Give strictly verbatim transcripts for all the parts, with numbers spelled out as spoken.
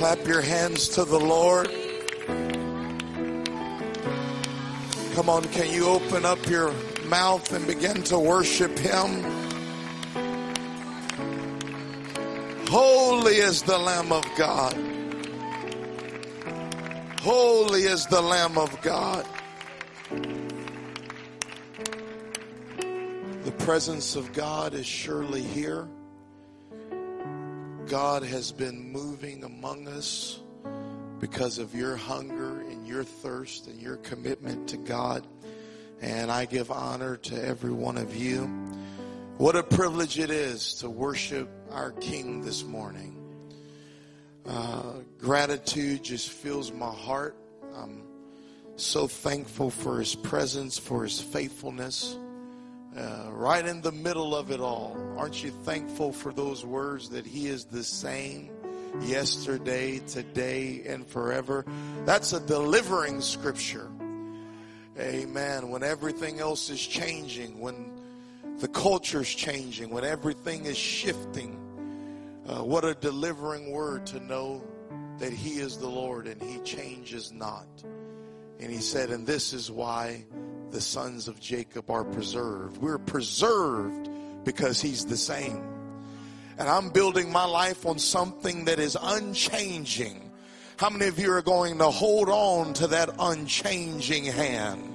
Clap your hands to the Lord. Come on, can you open up your mouth and begin to worship Him? Holy is the Lamb of God. Holy is the Lamb of God. The presence of God is surely here. God has been moving among us because of your hunger and your thirst and your commitment to God. And I give honor to every one of you. What a privilege it is to worship our King this morning. Uh, gratitude just fills my heart. I'm so thankful for His presence, for His faithfulness. Uh, right in the middle of it all, aren't you thankful for those words that He is the same yesterday, today, and forever? That's a delivering scripture. Amen. When everything else is changing, when the culture's changing, when everything is shifting, uh, what a delivering word to know that He is the Lord and He changes not. And He said, and this is why the sons of Jacob are preserved. We're preserved because He's the same. And I'm building my life on something that is unchanging. How many of you are going to hold on to that unchanging hand?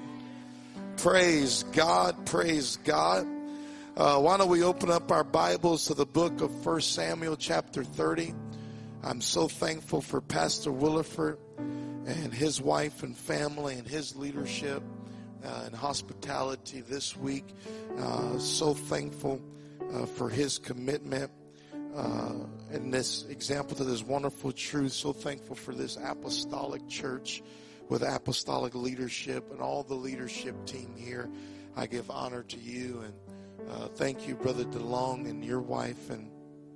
Praise God, praise God. Uh, why don't we open up our Bibles to the book of First Samuel chapter thirty. I'm so thankful for Pastor Williford and his wife and family and his leadership Uh, and hospitality this week. Uh, so thankful uh, for his commitment uh, and this example to this wonderful truth. So thankful for this apostolic church with apostolic leadership and all the leadership team here. I give honor to you and uh, thank you, Brother DeLong, and your wife and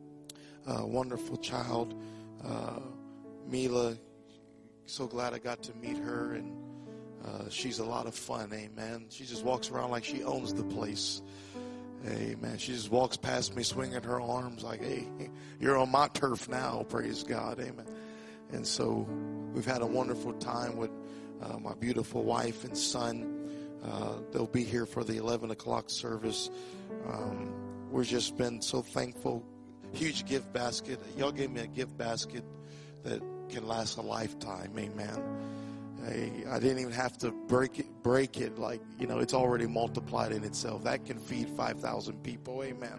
uh, wonderful child, uh, Mila. So glad I got to meet her, and Uh, she's a lot of fun, amen. She just walks around like she owns the place, amen. She just walks past me swinging her arms like, hey, you're on my turf now, praise God, amen. And so we've had a wonderful time with uh, my beautiful wife and son. Uh, they'll be here for the eleven o'clock service. Um, we've just been so thankful. Huge gift basket. Y'all gave me a gift basket that can last a lifetime, amen. I, I didn't even have to break it, break it like, you know, it's already multiplied in itself. That can feed five thousand people, amen.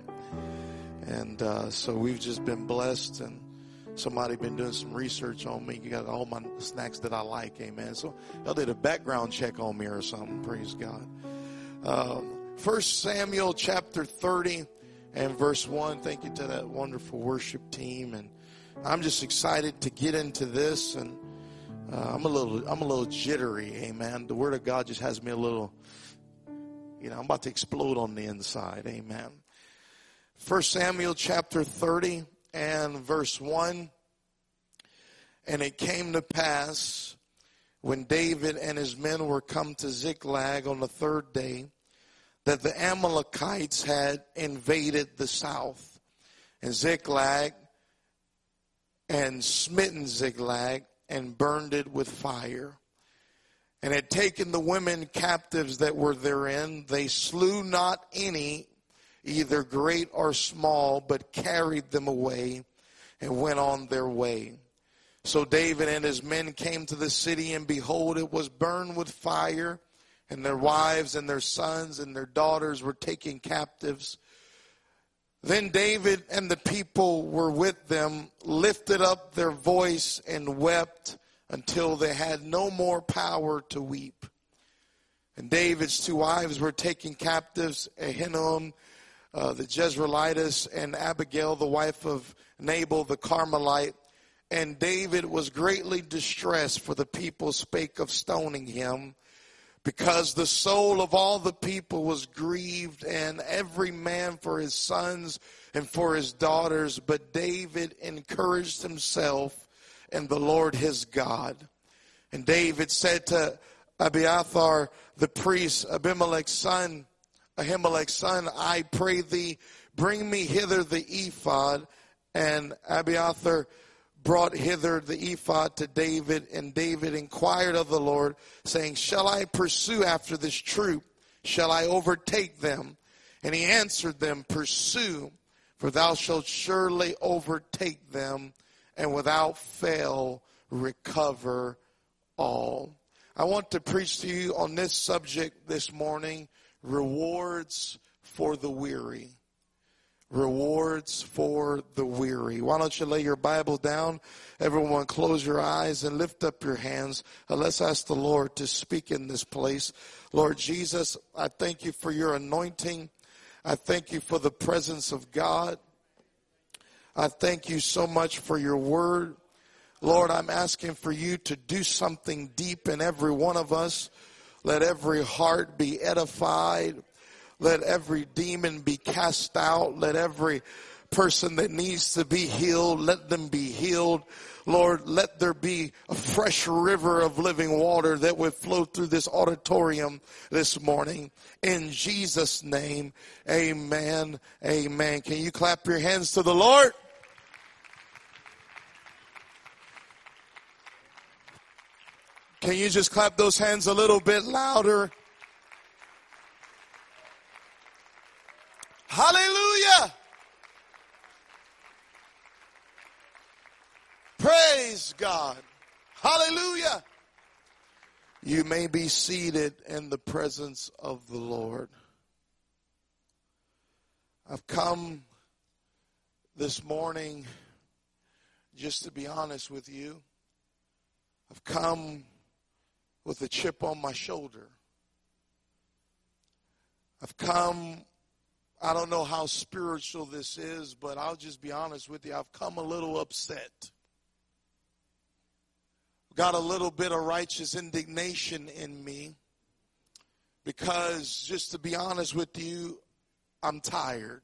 And uh, so we've just been blessed, and somebody been doing some research on me. You got all my snacks that I like, amen. So y'all did a background check on me or something, praise God. Um, First Samuel chapter thirty and verse one. Thank you to that wonderful worship team. And I'm just excited to get into this, and Uh, I'm a little, I'm a little jittery, amen. The Word of God just has me a little, you know, I'm about to explode on the inside, amen. First Samuel chapter thirty and verse one. And it came to pass when David and his men were come to Ziklag on the third day that the Amalekites had invaded the south and Ziklag and smitten Ziklag and burned it with fire, and had taken the women captives that were therein. They slew not any, either great or small, but carried them away and went on their way. So David and his men came to the city, and behold, it was burned with fire, and their wives and their sons and their daughters were taken captives. Then David and the people were with them, lifted up their voice and wept until they had no more power to weep. And David's two wives were taken captives, Ahinoam uh, the Jezreelitess and Abigail, the wife of Nabal the Carmelite. And David was greatly distressed, for the people spake of stoning him, because the soul of all the people was grieved, and every man for his sons and for his daughters. But David encouraged himself in the Lord his God. And David said to Abiathar the priest, Abimelech's son, Ahimelech's son, I pray thee, bring me hither the ephod. And Abiathar brought hither the ephod to David, and David inquired of the Lord, saying, shall I pursue after this troop? Shall I overtake them? And he answered them, pursue, for thou shalt surely overtake them, and without fail recover all. I want to preach to you on this subject this morning, rewards for the weary. Rewards for the weary. Why don't you lay your Bible down? Everyone close your eyes and lift up your hands. Uh, let's ask the Lord to speak in this place. Lord Jesus, I thank you for your anointing. I thank you for the presence of God. I thank you so much for your word. Lord, I'm asking for you to do something deep in every one of us. Let every heart be edified. Let every demon be cast out. Let every person that needs to be healed, let them be healed. Lord, let there be a fresh river of living water that would flow through this auditorium this morning. In Jesus' name, amen, amen. Can you clap your hands to the Lord? Can you just clap those hands a little bit louder? Hallelujah. Praise God. Hallelujah. You may be seated in the presence of the Lord. I've come this morning, just to be honest with you, I've come with a chip on my shoulder. I've come, I don't know how spiritual this is, but I'll just be honest with you. I've come a little upset. Got a little bit of righteous indignation in me because, just to be honest with you, I'm tired.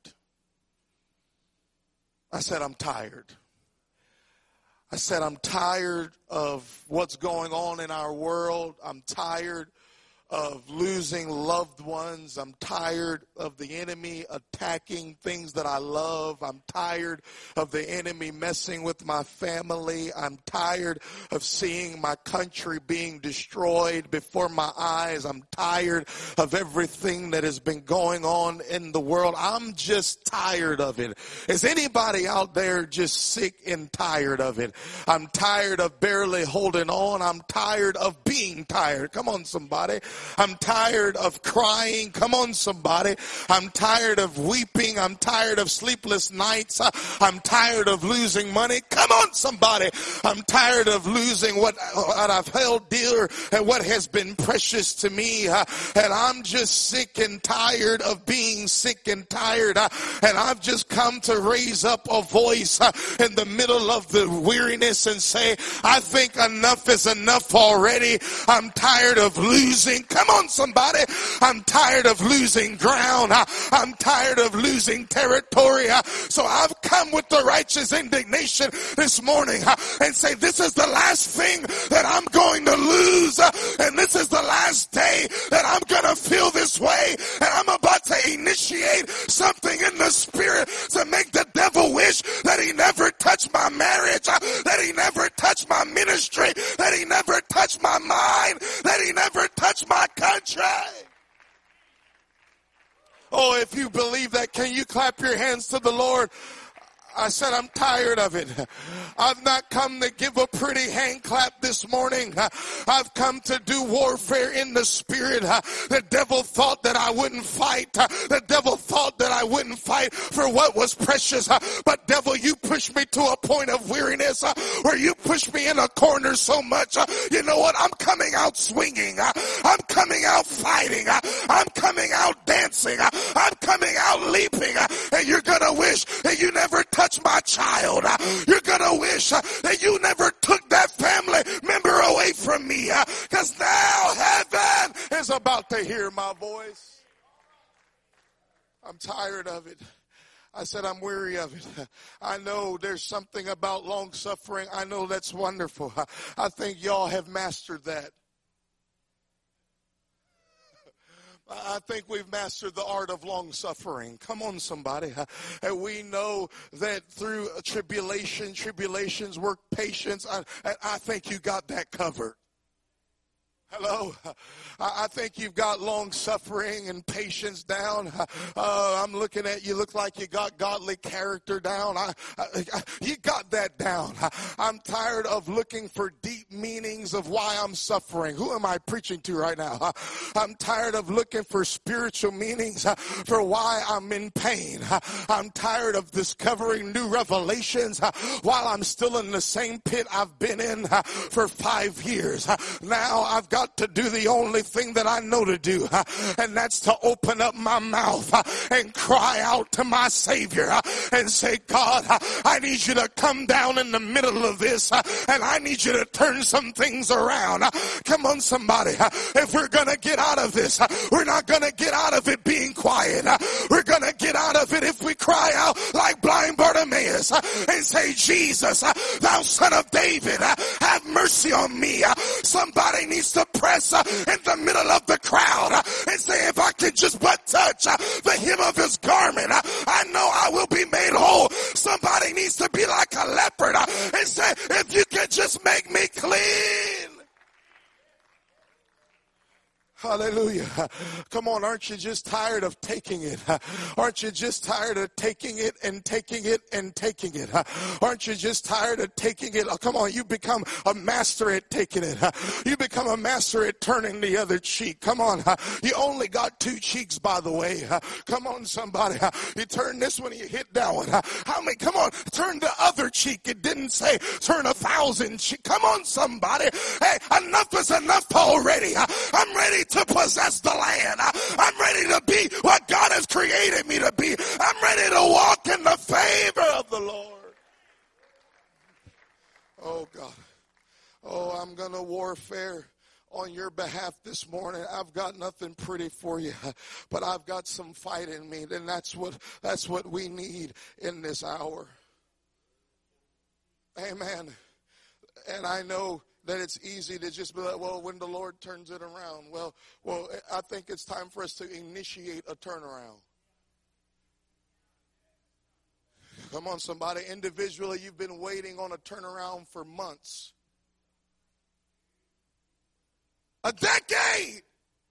I said I'm tired. I said I'm tired of what's going on in our world. I'm tired of losing loved ones. I'm tired of the enemy attacking things that I love. I'm tired of the enemy messing with my family. I'm tired of seeing my country being destroyed before my eyes. I'm tired of everything that has been going on in the world. I'm just tired of it. Is anybody out there just sick and tired of it? I'm tired of barely holding on. I'm tired of being tired. Come on, somebody. I'm tired of crying. Come on, somebody. I'm tired of weeping. I'm tired of sleepless nights. I'm tired of losing money. Come on, somebody. I'm tired of losing what, what I've held dear and what has been precious to me. And I'm just sick and tired of being sick and tired. And I've just come to raise up a voice in the middle of the weariness and say, I think enough is enough already. I'm tired of losing. Come on, somebody. I'm tired of losing ground. I'm tired of losing territory. So I've come with the righteous indignation this morning and say, this is the last thing that I'm going to lose. And this is the last day that I'm going to feel this way. And I'm about to initiate something in the spirit to make the devil wish that he never touched my marriage, that he never touched my ministry, that he never touched my mind, that he never touched my country. Oh, if you believe that, can you clap your hands to the Lord? I said, I'm tired of it. I've not come to give a pretty hand clap this morning. I've come to do warfare in the spirit. The devil thought that I wouldn't fight. The devil thought that I wouldn't fight for what was precious. But devil, you pushed me to a point of weariness where you pushed me in a corner so much. You know what? I'm coming out swinging. I'm coming out fighting. I'm coming out dancing. I'm coming out leaping. And you're going to wish that you never touch my child. You're gonna wish that you never took that family member away from me, because now heaven is about to hear my voice. I'm tired of it. I said, I'm weary of it. I know there's something about long suffering. I know that's wonderful. I think y'all have mastered that. I think we've mastered the art of long suffering. Come on, somebody. And we know that through tribulation, tribulations work patience. I, I think you got that covered. Hello. I think you've got long suffering and patience down. Uh, I'm looking at you, look like you got godly character down. I, I, I, you got that down. I, I'm tired of looking for deep meanings of why I'm suffering. Who am I preaching to right now? I, I'm tired of looking for spiritual meanings uh, for why I'm in pain. I, I'm tired of discovering new revelations uh, while I'm still in the same pit I've been in uh, for five years. Uh, now I've got to do the only thing that I know to do, uh, and that's to open up my mouth uh, and cry out to my Savior uh, and say, God, uh, I need you to come down in the middle of this, uh, and I need you to turn some things around. Uh, come on, somebody. Uh, if we're going to get out of this, uh, we're not going to get out of it being quiet. Uh, we're going to get out of it if we cry out like blind Bartimaeus uh, and say, Jesus, uh, thou son of David, uh, have mercy on me. Uh, somebody needs to press uh, in the middle of the crowd uh, and say, if I can just but touch uh, the hem of his garment, uh, I know I will be made whole. Somebody needs to be like a leopard uh, and say, if you can just make me clean. Hallelujah. Come on, aren't you just tired of taking it? Aren't you just tired of taking it and taking it and taking it? Aren't you just tired of taking it? Oh, come on, you become a master at taking it. You become a master at turning the other cheek. Come on, you only got two cheeks, by the way. Come on, somebody. You turn this one and you hit that one. How many? Come on, turn the other cheek. It didn't say turn a thousand cheeks. Come on, somebody. Hey, enough is enough already. I'm ready to possess the land. I'm ready to be what God has created me to be. I'm ready to walk in the favor of the Lord. Oh God. Oh, I'm going to warfare on your behalf this morning. I've got nothing pretty for you, but I've got some fight in me. And that's what, that's what we need in this hour. Amen. And I know that it's easy to just be like, well, when the Lord turns it around. Well, well, I think it's time for us to initiate a turnaround. Come on, somebody. Individually, you've been waiting on a turnaround for months. A decade.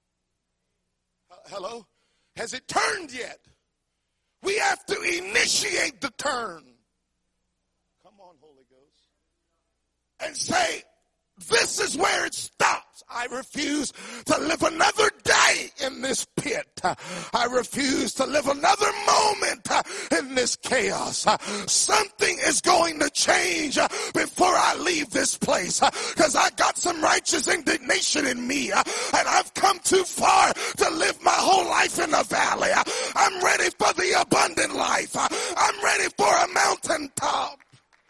Hello? Has it turned yet? We have to initiate the turn. Come on, Holy Ghost. And say, this is where it stops. I refuse to live another day in this pit. I refuse to live another moment in this chaos. Something is going to change before I leave this place, because I got some righteous indignation in me, and I've come too far to live my whole life in the valley. I'm ready for the abundant life. I'm ready for a mountaintop.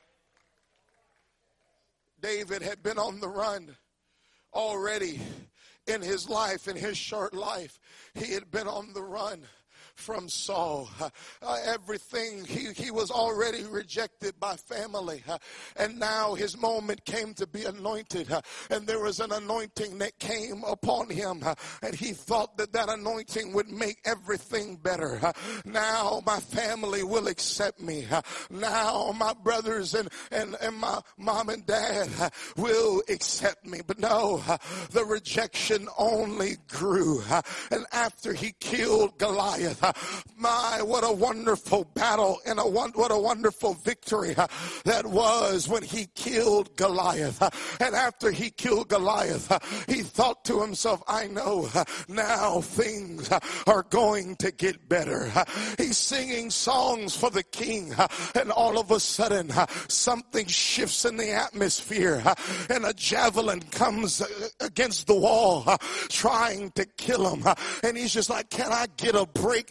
David had been on the run already in his life, in his short life. He had been on the run from Saul. Uh, uh, everything, he, he was already rejected by family. Uh, and now his moment came to be anointed. Uh, and there was an anointing that came upon him. Uh, and he thought that that anointing would make everything better. Uh, now my family will accept me. Uh, now my brothers and, and, and my mom and dad uh, will accept me. But no, uh, the rejection only grew. Uh, and after he killed Goliath, uh, my, what a wonderful battle and a one, what a wonderful victory uh, that was when he killed Goliath. Uh, and after he killed Goliath, uh, he thought to himself, I know uh, now things uh, are going to get better. Uh, he's singing songs for the king, uh, and all of a sudden uh, something shifts in the atmosphere, uh, and a javelin comes uh, against the wall uh, trying to kill him. Uh, and he's just like, can I get a break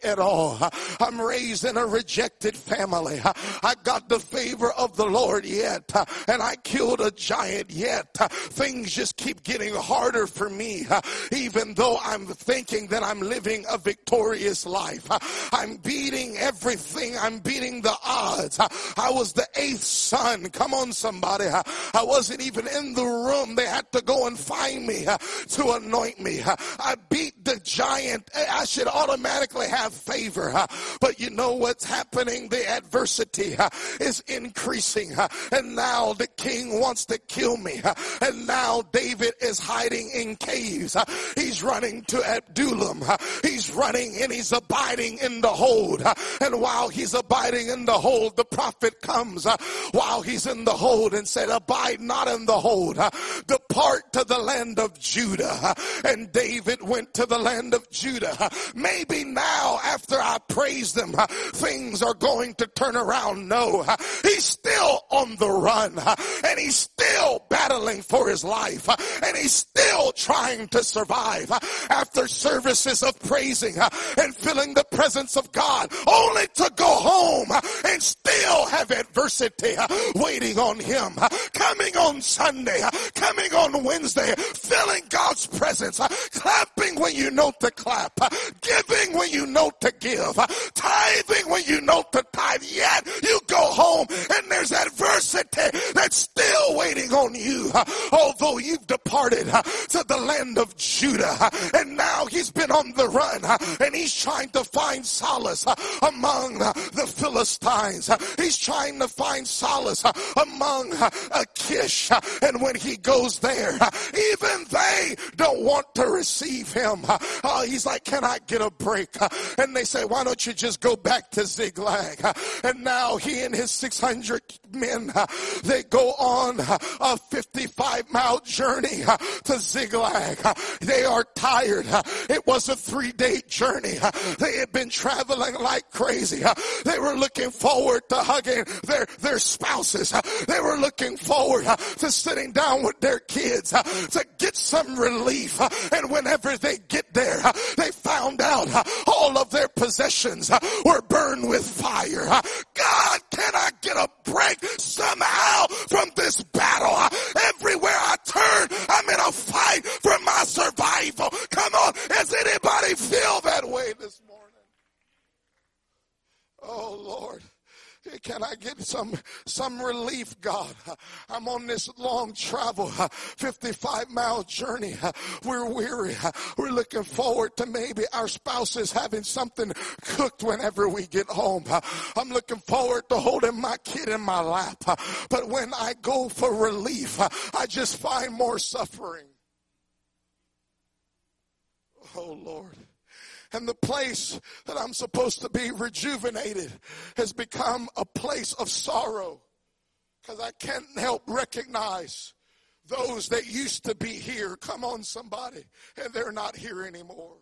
at all. I'm raised in a rejected family. I got the favor of the Lord yet, and I killed a giant yet. Things just keep getting harder for me, even though I'm thinking that I'm living a victorious life. I'm beating everything. I'm beating the odds. I was the eighth son. Come on, somebody. I wasn't even in the room. They had to go and find me to anoint me. I beat the giant. I should automatically have favor. But you know what's happening? The adversity is increasing. And now the king wants to kill me. And now David is hiding in caves. He's running to Adullam. He's running and he's abiding in the hold. And while he's abiding in the hold, the prophet comes while he's in the hold and said, abide not in the hold. Depart to the land of Judah. And David went to the land of Judah. Maybe now after I praise them, things are going to turn around. No, he's still on the run, and he's still battling for his life, and he's still trying to survive after services of praising and feeling the presence of God, only to go home and still have adversity waiting on him. Coming on Sunday, coming on Wednesday, feeling God's presence, clapping when you know to clap, giving when you know to give, tithing when you know to tithe, yet you go home and there's adversity that's still waiting on you, although you've departed to the land of Judah, and now he's been on the run, and he's trying to find solace among the Philistines. He's trying to find solace among Achish, and when he goes there, even they don't want to receive him. Uh, he's like, can I get a break? And they say, why don't you just go back to Ziklag? And now he and his six hundred men, they go on a fifty-five mile journey to Ziklag. They are tired. It was a three-day journey. They had been traveling like crazy. They were looking forward to hugging their, their spouses. They were looking forward to sitting down with their kids to get some relief. And whenever they get there, they found out all of their possessions were burned with fire. God, can I get a break somehow from this battle? Everywhere I turn, I'm in a fight for my survival. Come on, does anybody feel that way this morning? Oh, Lord. Can I get some some relief, God? I'm on this long travel, fifty-five mile journey. We're weary. We're looking forward to maybe our spouses having something cooked whenever we get home. I'm looking forward to holding my kid in my lap. But when I go for relief, I just find more suffering. Oh, Lord. And the place that I'm supposed to be rejuvenated has become a place of sorrow, because I can't help recognize those that used to be here. Come on, somebody. And they're not here anymore.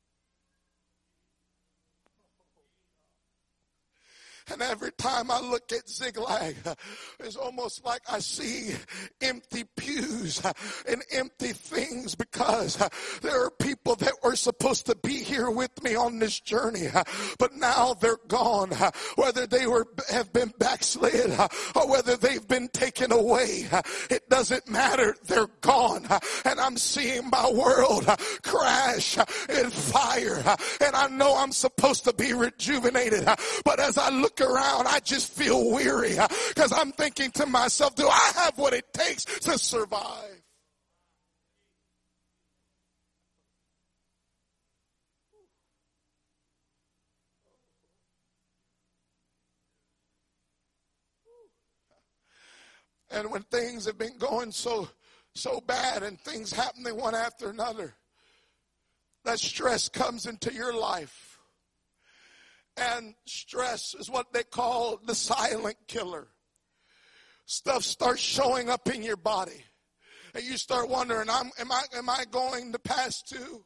And every time I look at Ziklag, it's almost like I see empty pews and empty things, because there are people that were supposed to be here with me on this journey, but now they're gone. Whether they were have been backslid or whether they've been taken away, it doesn't matter. They're gone. And I'm seeing my world crash in fire. And I know I'm supposed to be rejuvenated, but as I look around, I just feel weary, because I'm thinking to myself, do I have what it takes to survive? And when things have been going so so bad and things happening one after another, that stress comes into your life. And stress is what they call the silent killer. Stuff starts showing up in your body, and you start wondering, I'm, am I am I going to pass too?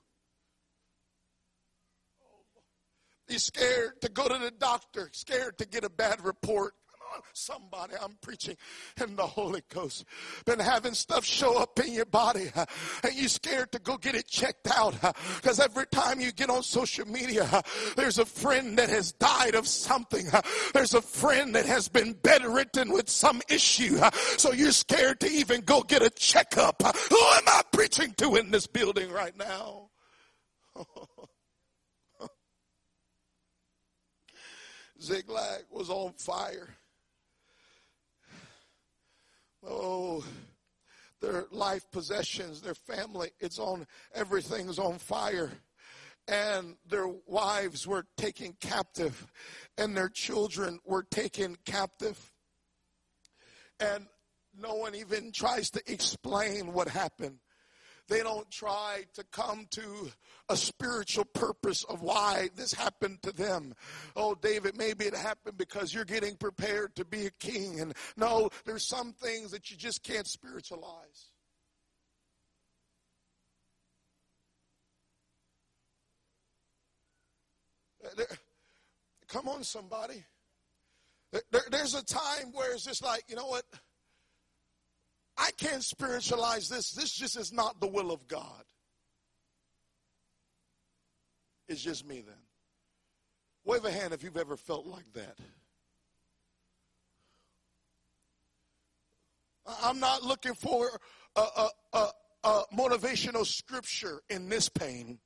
You're scared to go to the doctor, scared to get a bad report. on, somebody. I'm preaching in the Holy Ghost. Been having stuff show up in your body, uh, and you're scared to go get it checked out, because uh, every time you get on social media, uh, there's a friend that has died of something. Uh, there's a friend that has been bedridden with some issue. Uh, so you're scared to even go get a checkup. Uh, who am I preaching to in this building right now? Ziklag was on fire. Oh, their life possessions, their family, it's on, everything's on fire. And their wives were taken captive, and their children were taken captive. And no one even tries to explain what happened. They don't try to come to a spiritual purpose of why this happened to them. Oh, David, maybe it happened because you're getting prepared to be a king. And no, there's some things that you just can't spiritualize. There, come on, somebody. There, there's a time where it's just like, you know what? I can't spiritualize this. This just is not the will of God. It's just me then. Wave a hand if you've ever felt like that. I'm not looking for a, a, a, a motivational scripture in this pain.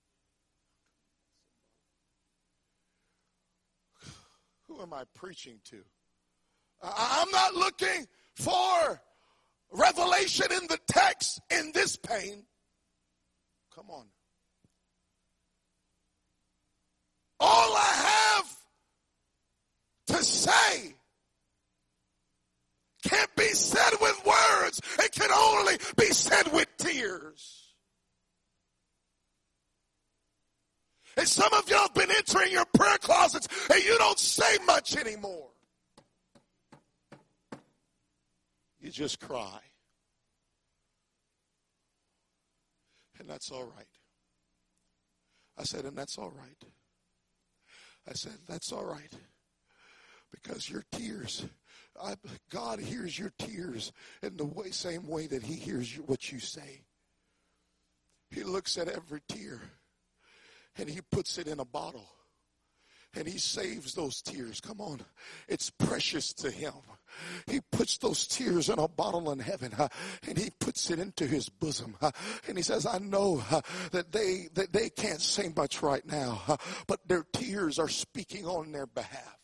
Who am I preaching to? I'm not looking for revelation in the text in this pain. Come on. All I have to say can't be said with words. It can only be said with tears. And some of y'all have been entering your prayer closets and you don't say much anymore. You just cry. And that's all right. I said, and that's all right. I said, that's all right. Because your tears, I, God hears your tears in the way, same way that he hears you, what you say. He looks at every tear and he puts it in a bottle. And he saves those tears. Come on. It's precious to him. He puts those tears in a bottle in heaven, uh, and he puts it into his bosom. Uh, and he says, I know uh, that they that they can't say much right now, uh, but their tears are speaking on their behalf.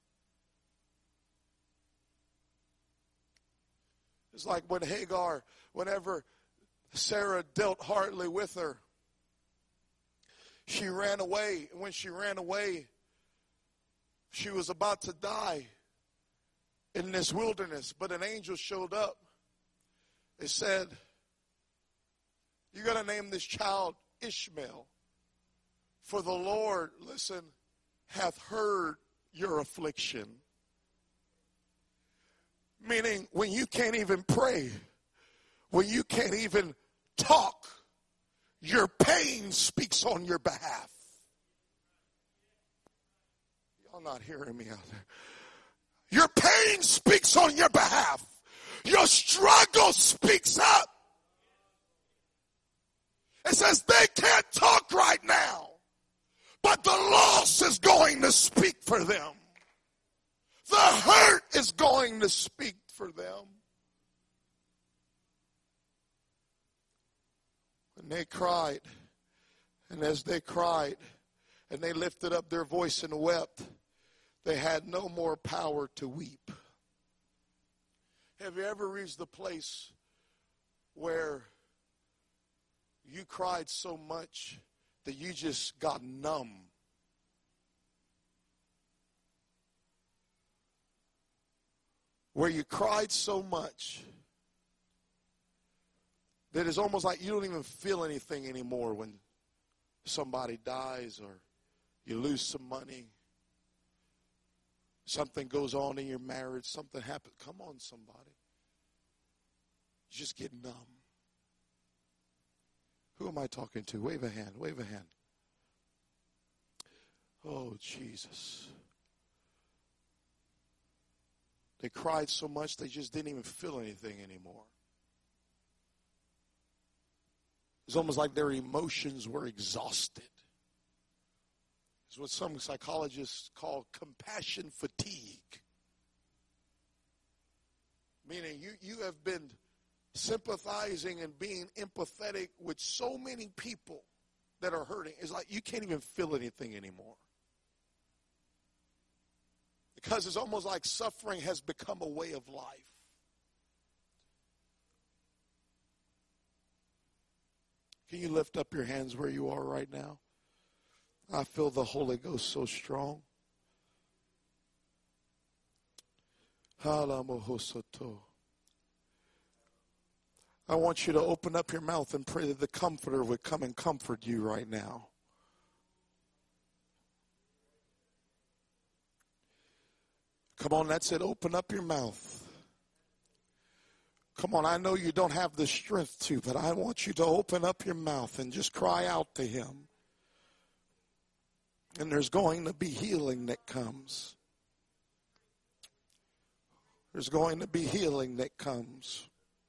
It's like when Hagar, whenever Sarah dealt hardly with her, she ran away. And when she ran away, she was about to die in this wilderness, but an angel showed up. It said, you're going to name this child Ishmael, for the Lord, listen, hath heard your affliction. Meaning, when you can't even pray, when you can't even talk, your pain speaks on your behalf. Y'all not hearing me out there. Your pain speaks on your behalf. Your struggle speaks up. It says they can't talk right now, but the loss is going to speak for them. The hurt is going to speak for them. And they cried, and as they cried, and they lifted up their voice and wept, they had no more power to weep. Have you ever reached the place where you cried so much that you just got numb? Where you cried so much that it's almost like you don't even feel anything anymore when somebody dies or you lose some money. Something goes on in your marriage. Something happens. Come on, somebody. You just get numb. Who am I talking to? Wave a hand. Wave a hand. Oh, Jesus. They cried so much they just didn't even feel anything anymore. It's almost like their emotions were exhausted. It's what some psychologists call compassion fatigue. Meaning you, you have been sympathizing and being empathetic with so many people that are hurting. It's like you can't even feel anything anymore. Because it's almost like suffering has become a way of life. Can you lift up your hands where you are right now? I feel the Holy Ghost so strong. I want you to open up your mouth and pray that the Comforter would come and comfort you right now. Come on, that's it. Open up your mouth. Come on, I know you don't have the strength to, but I want you to open up your mouth and just cry out to him. And there's going to be healing that comes. There's going to be healing that comes.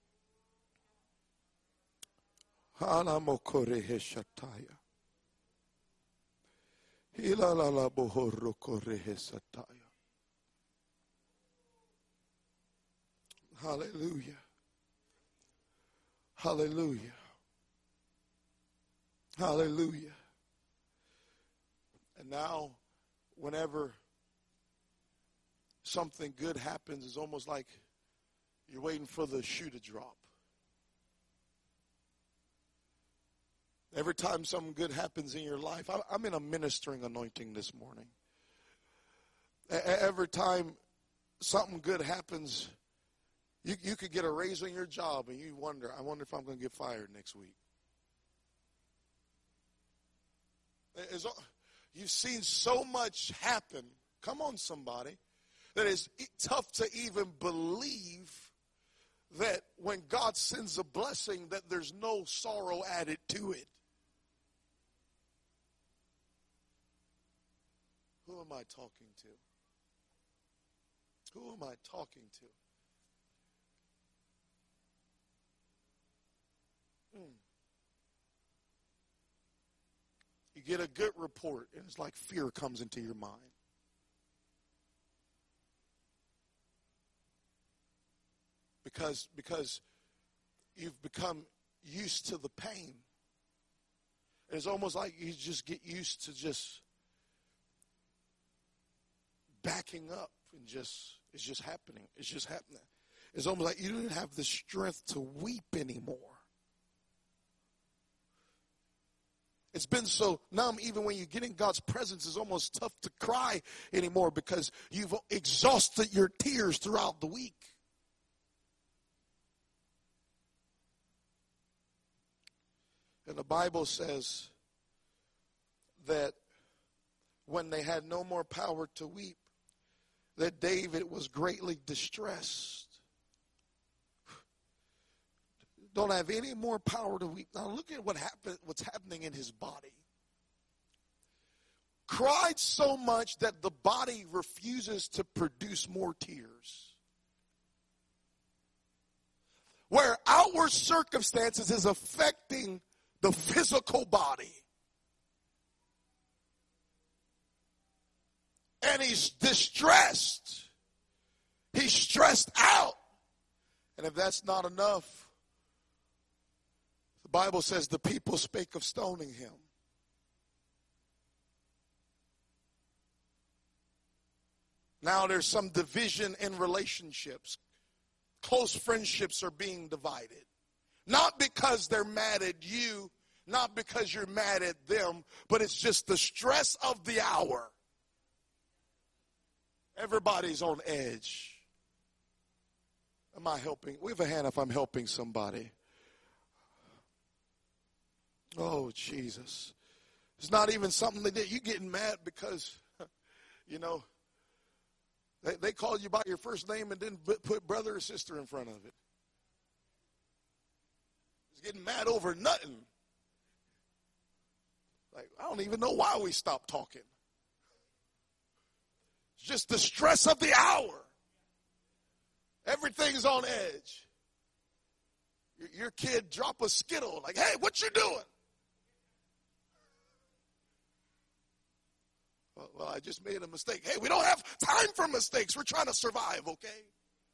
Hallelujah. Hallelujah. Hallelujah. And now, whenever something good happens, it's almost like you're waiting for the shoe to drop. Every time something good happens in your life, I'm in a ministering anointing this morning. Every time something good happens, you, you could get a raise on your job and you wonder, I wonder if I'm going to get fired next week. It's, you've seen so much happen, come on somebody, that it's tough to even believe that when God sends a blessing that there's no sorrow added to it. Who am I talking to? Who am I talking to? Mm. You get a good report, and it's like fear comes into your mind. Because, because you've become used to the pain. And it's almost like you just get used to just backing up and just, it's just happening. It's just happening. It's almost like you don't have the strength to weep anymore. It's been so numb, even when you get in God's presence, it's almost tough to cry anymore because you've exhausted your tears throughout the week. And the Bible says that when they had no more power to weep, that David was greatly distressed. Don't have any more power to weep. Now look at what happened, what's happening in his body. Cried so much that the body refuses to produce more tears. Where outward circumstances is affecting the physical body. And he's distressed. He's stressed out. And if that's not enough, the Bible says the people spake of stoning him. Now there's some division in relationships. Close friendships are being divided. Not because they're mad at you, not because you're mad at them, but it's just the stress of the hour. Everybody's on edge. Am I helping? Wave a hand if I'm helping somebody. Oh, Jesus. It's not even something that you're getting mad because, you know, they, they call you by your first name and didn't put brother or sister in front of it. It's getting mad over nothing. Like, I don't even know why we stopped talking. It's just the stress of the hour. Everything's on edge. Your, your kid drop a Skittle, like, hey, what you doing? Well, well, I just made a mistake. Hey, we don't have time for mistakes. We're trying to survive, okay?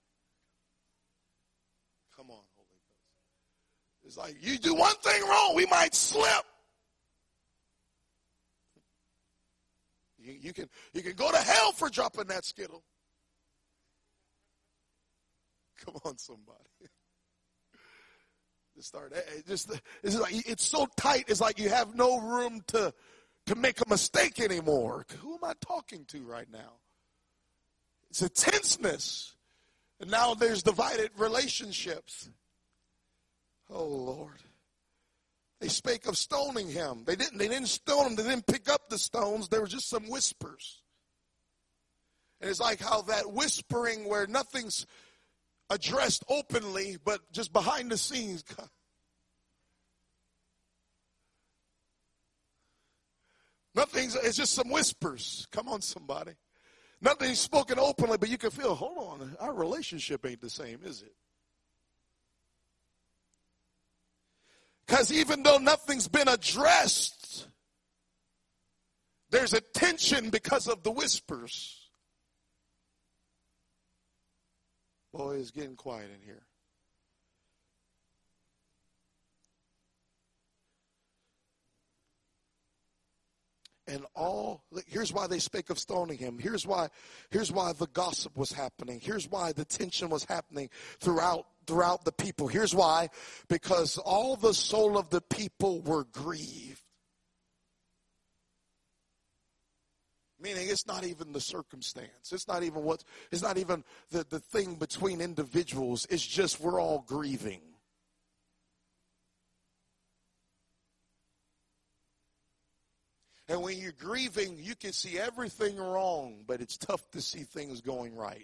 Come on, Holy Ghost. It's like, you do one thing wrong, we might slip. You, you can you can go to hell for dropping that Skittle. Come on, somebody. Just start. Just it's like it's so tight. It's like you have no room to to make a mistake anymore. Who am I talking to right now? It's a tenseness, and now there's divided relationships. Oh Lord. They spake of stoning him. They didn't, they didn't stone him. They didn't pick up the stones. There were just some whispers. And it's like how that whispering where nothing's addressed openly, but just behind the scenes. Nothing's, it's just some whispers. Come on, somebody. Nothing's spoken openly, but you can feel, hold on, our relationship ain't the same, is it? Because even though nothing's been addressed, there's a tension because of the whispers. Boy, it's getting quiet in here. And all, here's why they spake of stoning him. Here's why, here's why the gossip was happening. Here's why the tension was happening throughout throughout the people. Here's why. Because all the soul of the people were grieved. Meaning it's not even the circumstance. It's not even what, it's not even the, the thing between individuals. It's just we're all grieving. And when you're grieving, you can see everything wrong, but it's tough to see things going right.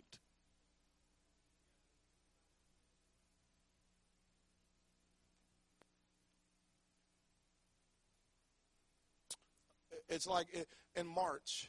It's like in March,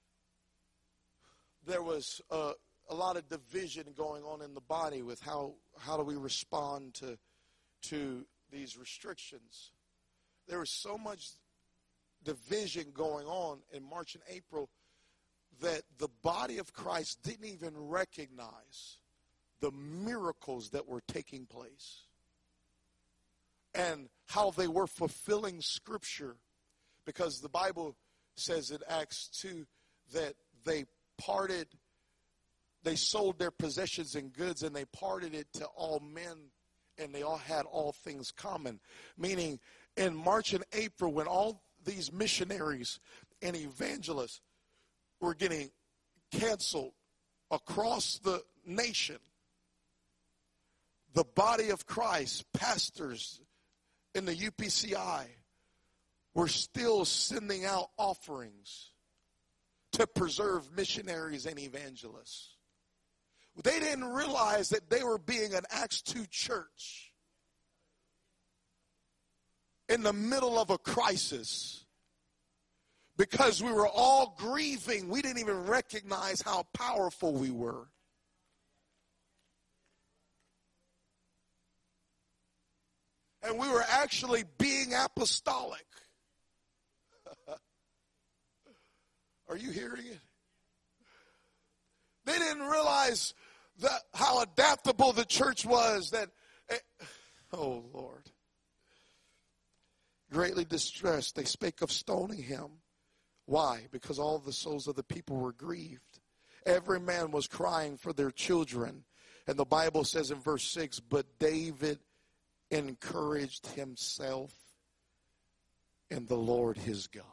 there was a, a lot of division going on in the body with how, how do we respond to, to these restrictions. There was so much division going on in March and April that the body of Christ didn't even recognize the miracles that were taking place and how they were fulfilling Scripture. Because the Bible says in Acts two that they parted, they sold their possessions and goods and they parted it to all men and they all had all things common. Meaning in March and April when all these missionaries and evangelists were getting canceled across the nation, the body of Christ, pastors in the U P C I, were still sending out offerings to preserve missionaries and evangelists. They didn't realize that they were being an Acts two church in the middle of a crisis. Because we were all grieving, we didn't even recognize how powerful we were. And we were actually being apostolic. Are you hearing it? They didn't realize that how adaptable the church was. That, it, oh Lord. Greatly distressed, they spake of stoning him. Why? Because all the souls of the people were grieved. Every man was crying for their children. And the Bible says in verse six, but David encouraged himself in the Lord his God.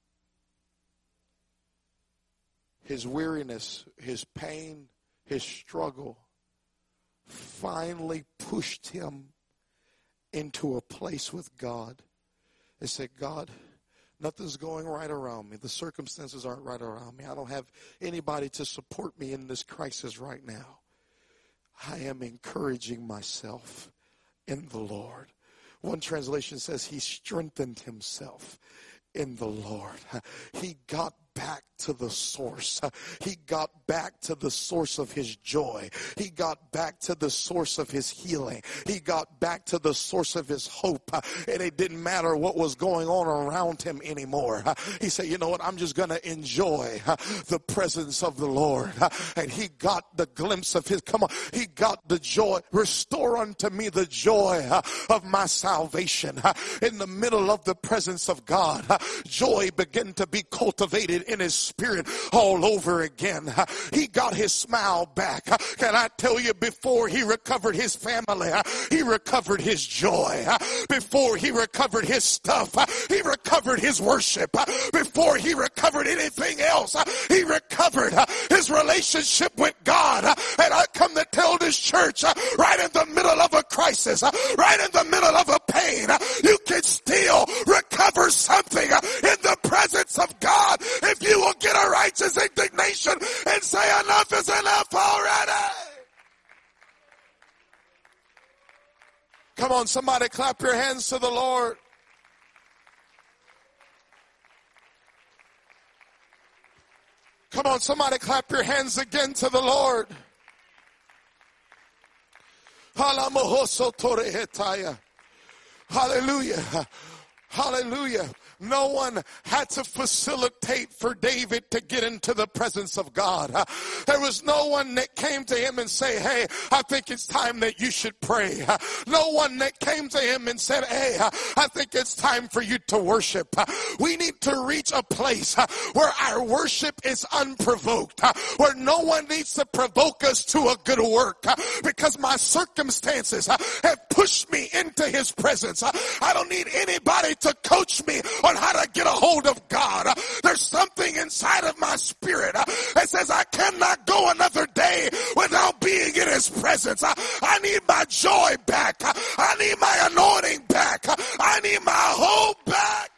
His weariness, his pain, his struggle finally pushed him into a place with God. They said, God, nothing's going right around me. The circumstances aren't right around me. I don't have anybody to support me in this crisis right now. I am encouraging myself in the Lord. One translation says he strengthened himself in the Lord. He got back to the source. He got back to the source of his joy. He got back to the source of his healing. He got back to the source of his hope. And it didn't matter what was going on around him anymore. He said, you know what? I'm just going to enjoy the presence of the Lord. And he got the glimpse of his, come on, he got the joy. Restore unto me the joy of my salvation. In the middle of the presence of God, joy began to be cultivated in his spirit all over again. He got his smile back. Can I tell you, before he recovered his family, he recovered his joy. Before he recovered his stuff, he recovered his worship. Before he recovered anything else, he recovered his relationship with God. And I come to tell this church, right in the middle of a crisis, right in the middle of a pain, you can still recover something in the presence of God if you will get a righteous indignation and say enough is enough already. Come on, somebody clap your hands to the Lord. Come on, somebody clap your hands again to the Lord. Hallelujah. Hallelujah. No one had to facilitate for David to get into the presence of God. There was no one that came to him and say, hey, I think it's time that you should pray. No one that came to him and said, hey, I think it's time for you to worship. We need to reach a place where our worship is unprovoked, where no one needs to provoke us to a good work, because my circumstances have pushed me into his presence. I don't need anybody to coach me on how to get a hold of God. There's something inside of my spirit that says I cannot go another day without being in his presence. I need my joy back. I need my anointing back. I need my hope back.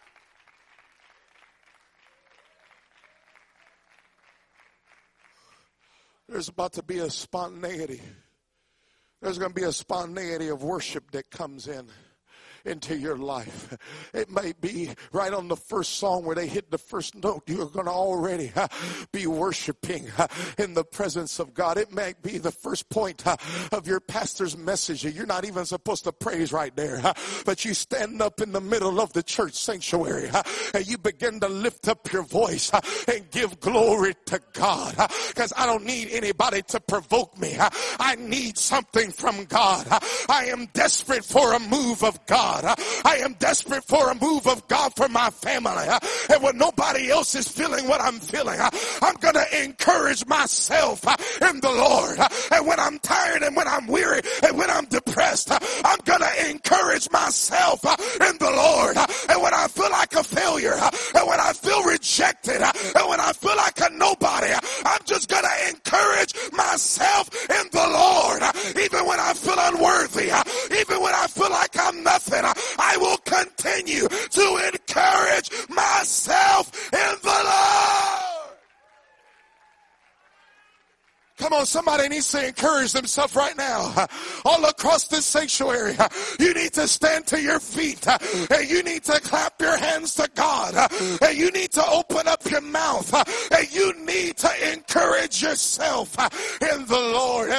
There's about to be a spontaneity. There's going to be a spontaneity of worship that comes in. Into your life. It may be right on the first song where they hit the first note, you're going to already uh, be worshiping uh, in the presence of God. It may be the first point uh, of your pastor's message. You're not even supposed to praise right there, uh, but you stand up in the middle of the church sanctuary uh, and you begin to lift up your voice uh, and give glory to God, because uh, I don't need anybody to provoke me. Uh, I need something from God. Uh, I am desperate for a move of God. I am desperate for a move of God for my family. And when nobody else is feeling what I'm feeling, I'm going to encourage myself in the Lord. And when I'm tired and when I'm weary and when I'm depressed, I'm going to encourage myself in the Lord. And when I feel like a failure, and when I feel rejected, and when I feel like a nobody, I'm just going to encourage myself in the Lord. Even when I feel unworthy, even when I feel like I'm nothing, I will continue to encourage myself in the Lord. Come on, somebody needs to encourage themselves right now. All across this sanctuary, you need to stand to your feet, and you need to clap your hands to God, and you need to open up your mouth, and you need to encourage yourself in the Lord.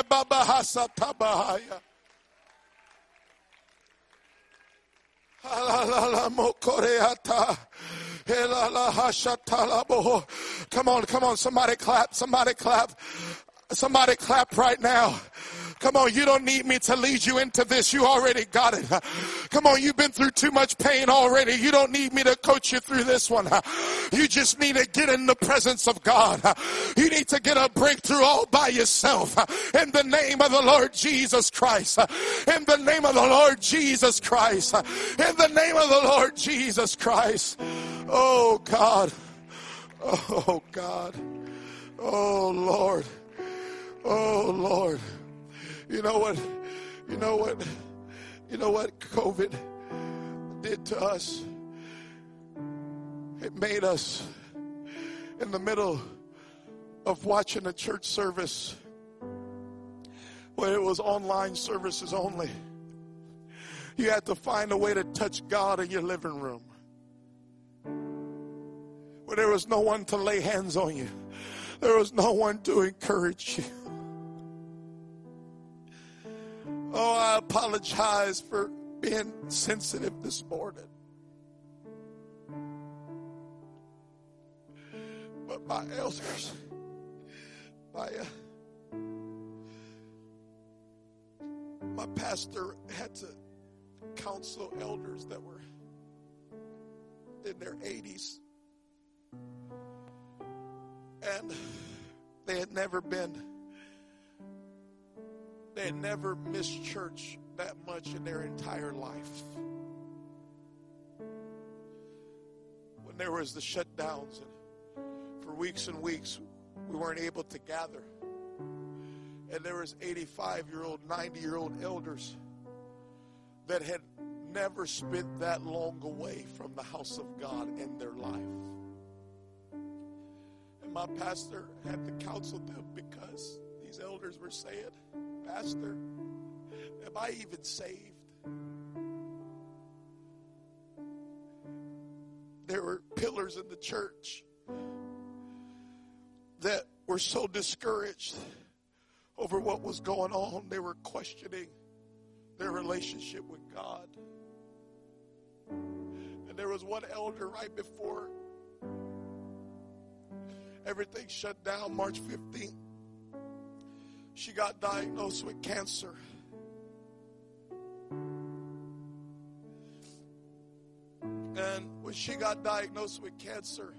Come on, come on, somebody clap, somebody clap, somebody clap right now. Come on, you don't need me to lead you into this. You already got it. Come on, you've been through too much pain already. You don't need me to coach you through this one. You just need to get in the presence of God. You need to get a breakthrough all by yourself. In the name of the Lord Jesus Christ. In the name of the Lord Jesus Christ. In the name of the Lord Jesus Christ. Oh God. Oh God. Oh Lord. Oh Lord. You know what, you know what, you know what COVID did to us? It made us, in the middle of watching a church service where it was online services only, you had to find a way to touch God in your living room. When there was no one to lay hands on you. There was no one to encourage you. Oh, I apologize for being sensitive this morning. But my elders, my, uh, my pastor had to counsel elders that were in their eighties. And they had never been, they had never missed church that much in their entire life. When there was the shutdowns, and for weeks and weeks we weren't able to gather. And there was eighty-five-year-old, ninety-year-old elders that had never spent that long away from the house of God in their life. And my pastor had to counsel them because these elders were saying, Pastor, am I even saved? There were pillars in the church that were so discouraged over what was going on. They were questioning their relationship with God. And there was one elder right before everything shut down, March fifteenth. She got diagnosed with cancer. And when she got diagnosed with cancer,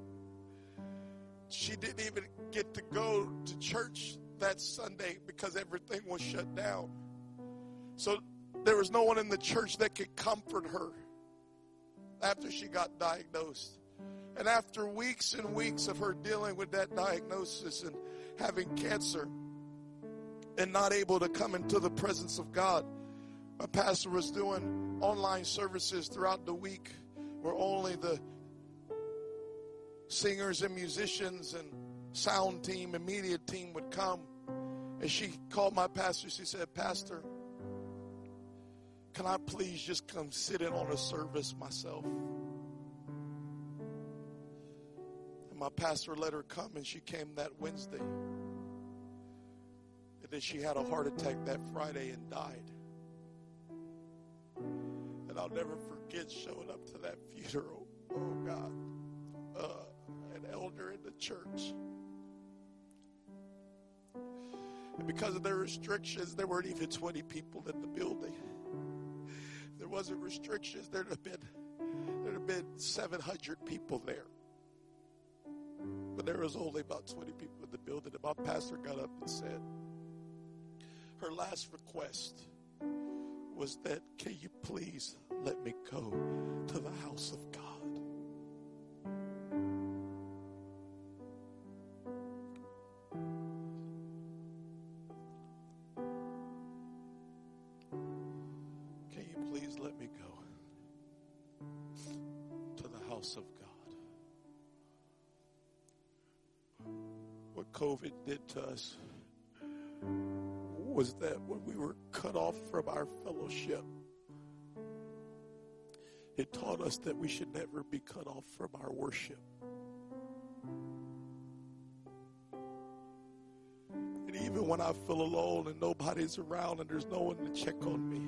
she didn't even get to go to church that Sunday because everything was shut down. So there was no one in the church that could comfort her after she got diagnosed. And after weeks and weeks of her dealing with that diagnosis and having cancer and not able to come into the presence of God, my pastor was doing online services throughout the week where only the singers and musicians and sound team and media team would come. And she called my pastor. She said, Pastor, can I please just come sit in on a service myself? And my pastor let her come, and she came that Wednesday. And then she had a heart attack that Friday and died. And I'll never forget showing up to that funeral. Oh, God. Uh, an elder in the church. And because of their restrictions, there weren't even twenty people in the building. If there wasn't restrictions, there'd have been, there'd have been seven hundred people there. But there was only about twenty people in the building. And my pastor got up and said, her last request was that, can you please let me go to the house of God? Can you please let me go to the house of God? What COVID did to us was that when we were cut off from our fellowship, it taught us that we should never be cut off from our worship. And even when I feel alone and nobody's around and there's no one to check on me,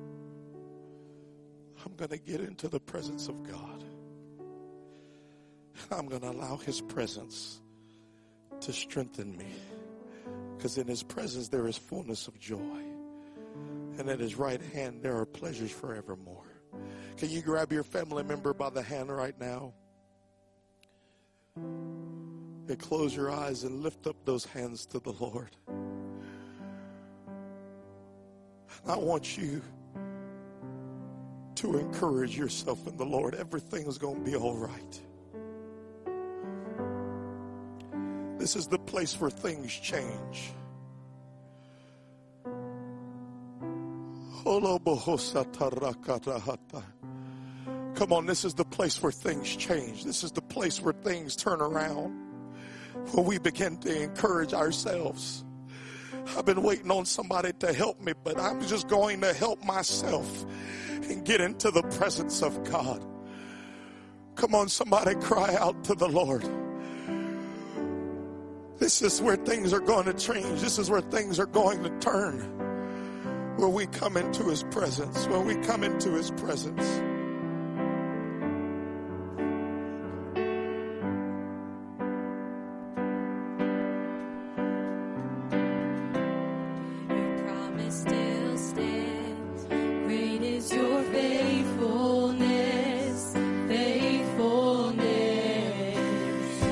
I'm going to get into the presence of God. And I'm going to allow His presence to strengthen me. Because in His presence there is fullness of joy. And at His right hand there are pleasures forevermore. Can you grab your family member by the hand right now? And close your eyes and lift up those hands to the Lord. And I want you to encourage yourself in the Lord. Everything is going to be all right. This is the place where things change. Come on, this is the place where things change. This is the place where things turn around. Where we begin to encourage ourselves. I've been waiting on somebody to help me, but I'm just going to help myself and get into the presence of God. Come on, somebody cry out to the Lord. This is where things are going to change. This is where things are going to turn. When we come into his presence, when we come into his presence.